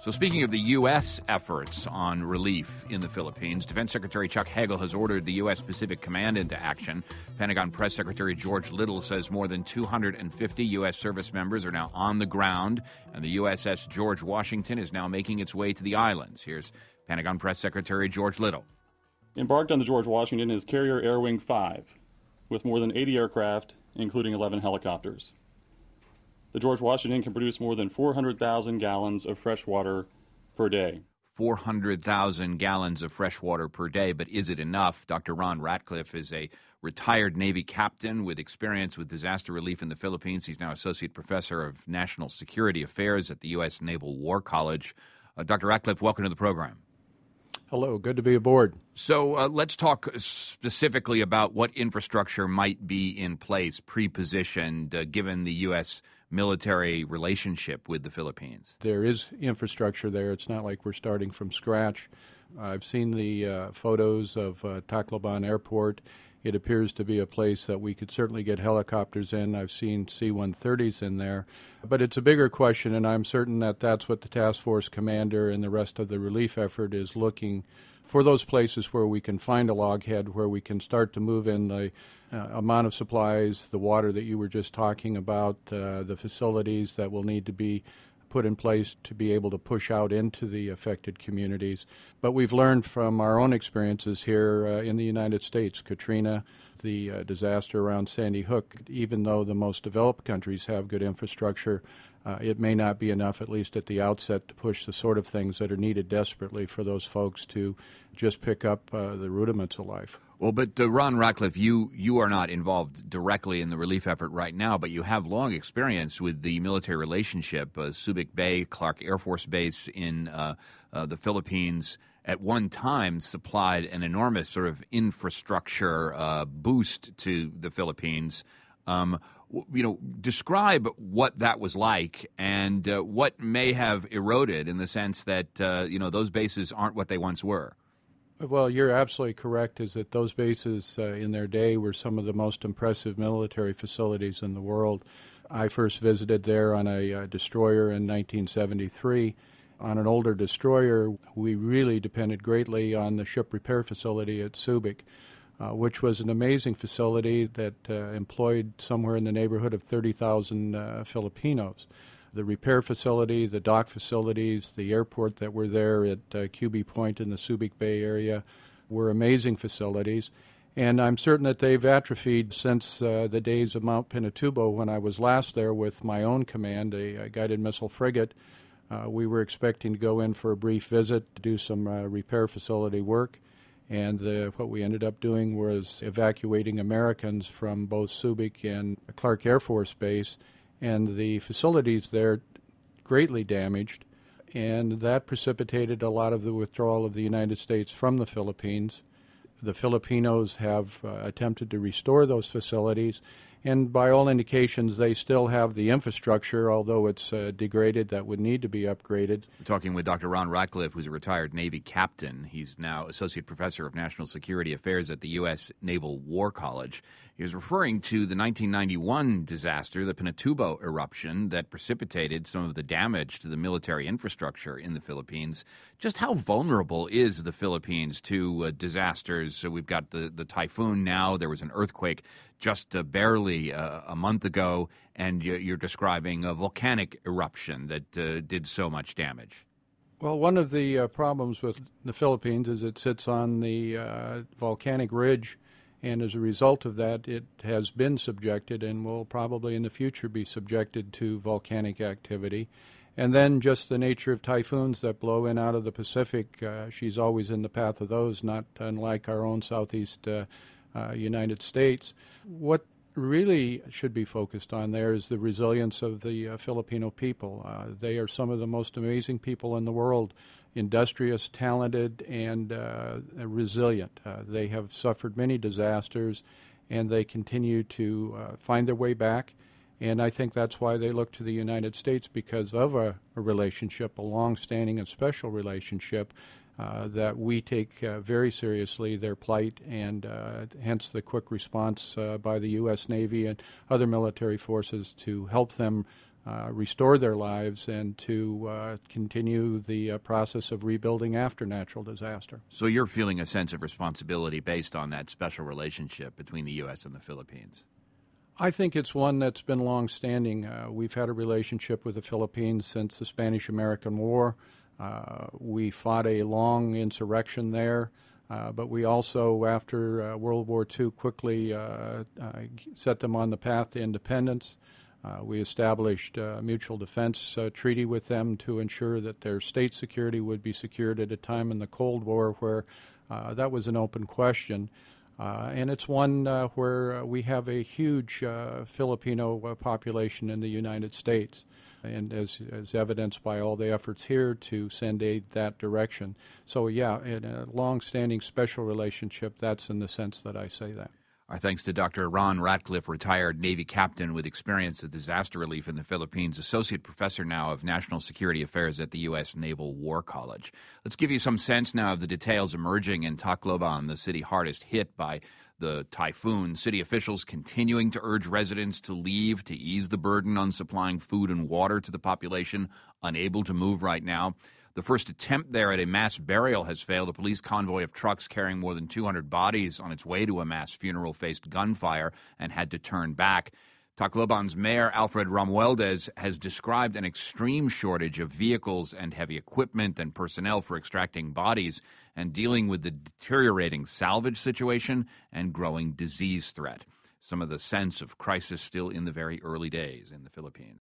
So speaking of the U.S. efforts on relief in the Philippines, Defense Secretary Chuck Hagel has ordered the U.S. Pacific Command into action. Pentagon Press Secretary George Little says more than 250 U.S. service members are now on the ground, and the USS George Washington is now making its way to the islands. Here's Pentagon Press Secretary George Little. Embarked on the George Washington is Carrier Air Wing 5, with more than 80 aircraft, including 11 helicopters. The George Washington can produce more than 400,000 gallons of fresh water per day. 400,000 gallons of fresh water per day, but is it enough? Dr. Ron Ratcliffe is a retired Navy captain with experience with disaster relief in the Philippines. He's now Associate Professor of National Security Affairs at the U.S. Naval War College. Dr. Ratcliffe, welcome to the program. Hello, good to be aboard. So let's talk specifically about what infrastructure might be in place, pre-positioned, given the U.S. military relationship with the Philippines. There is infrastructure there. It's not like we're starting from scratch. I've seen the photos of Tacloban Airport. It appears to be a place that we could certainly get helicopters in. I've seen C-130s in there. But it's a bigger question, and I'm certain that that's what the task force commander and the rest of the relief effort is looking for, those places where we can find a loghead, where we can start to move in the amount of supplies, the water that you were just talking about, the facilities that will need to be put in place to be able to push out into the affected communities. But we've learned from our own experiences here in the United States, Katrina, the disaster around Sandy Hook, even though the most developed countries have good infrastructure, it may not be enough, at least at the outset, to push the sort of things that are needed desperately for those folks to just pick up the rudiments of life. Well, but Ron Ratcliffe, you are not involved directly in the relief effort right now, but you have long experience with the military relationship. Subic Bay, Clark Air Force Base in the Philippines, at one time supplied an enormous sort of infrastructure boost to the Philippines. Describe what that was like and what may have eroded in the sense that, those bases aren't what they once were. Well, you're absolutely correct, is that those bases in their day were some of the most impressive military facilities in the world. I first visited there on a destroyer in 1973. On an older destroyer, we really depended greatly on the ship repair facility at Subic, which was an amazing facility that employed somewhere in the neighborhood of 30,000 Filipinos. The repair facility, the dock facilities, the airport that were there at QB Point in the Subic Bay area were amazing facilities. And I'm certain that they've atrophied since the days of Mount Pinatubo when I was last there with my own command, a guided missile frigate. We were expecting to go in for a brief visit to do some repair facility work. And what we ended up doing was evacuating Americans from both Subic and Clark Air Force Base, and the facilities there greatly damaged, and that precipitated a lot of the withdrawal of the United States from the Philippines. The Filipinos have attempted to restore those facilities, and by all indications, they still have the infrastructure, although it's degraded, that would need to be upgraded. We're talking with Dr. Ron Ratcliffe, who's a retired Navy captain. He's now Associate Professor of National Security Affairs at the U.S. Naval War College. He was referring to the 1991 disaster, the Pinatubo eruption, that precipitated some of the damage to the military infrastructure in the Philippines. Just how vulnerable is the Philippines to disasters? So we've got the typhoon now. There was an earthquake just barely a month ago, and you're describing a volcanic eruption that did so much damage. Well, one of the problems with the Philippines is it sits on the volcanic ridge, and as a result of that, it has been subjected and will probably in the future be subjected to volcanic activity. And then just the nature of typhoons that blow in out of the Pacific, she's always in the path of those, not unlike our own southeast United States. What really should be focused on there is the resilience of the Filipino people. They are some of the most amazing people in the world, industrious, talented, and resilient. They have suffered many disasters, and they continue to find their way back. And I think that's why they look to the United States, because of a relationship, a long-standing and special relationship, that we take very seriously their plight, and hence the quick response by the U.S. Navy and other military forces to help them restore their lives and to continue the process of rebuilding after natural disaster. So you're feeling a sense of responsibility based on that special relationship between the U.S. and the Philippines? I think it's one that's been long-standing. We've had a relationship with the Philippines since the Spanish-American War. We fought a long insurrection there, but we also, after World War II, quickly set them on the path to independence. We established a mutual defense treaty with them to ensure that their state security would be secured at a time in the Cold War where that was an open question. And it's one where we have a huge Filipino population in the United States, and as evidenced by all the efforts here to send aid that direction. So, yeah, in a long-standing special relationship, that's in the sense that I say that. Our thanks to Dr. Ron Ratcliffe, retired Navy captain with experience of disaster relief in the Philippines, associate professor now of national security affairs at the U.S. Naval War College. Let's give you some sense now of the details emerging in Tacloban, the city hardest hit by the typhoon. City officials continuing to urge residents to leave to ease the burden on supplying food and water to the population unable to move right now. The first attempt there at a mass burial has failed. A police convoy of trucks carrying more than 200 bodies on its way to a mass funeral faced gunfire and had to turn back. Tacloban's mayor, Alfred Romualdez, has described an extreme shortage of vehicles and heavy equipment and personnel for extracting bodies and dealing with the deteriorating salvage situation and growing disease threat. Some of the sense of crisis still in the very early days in the Philippines.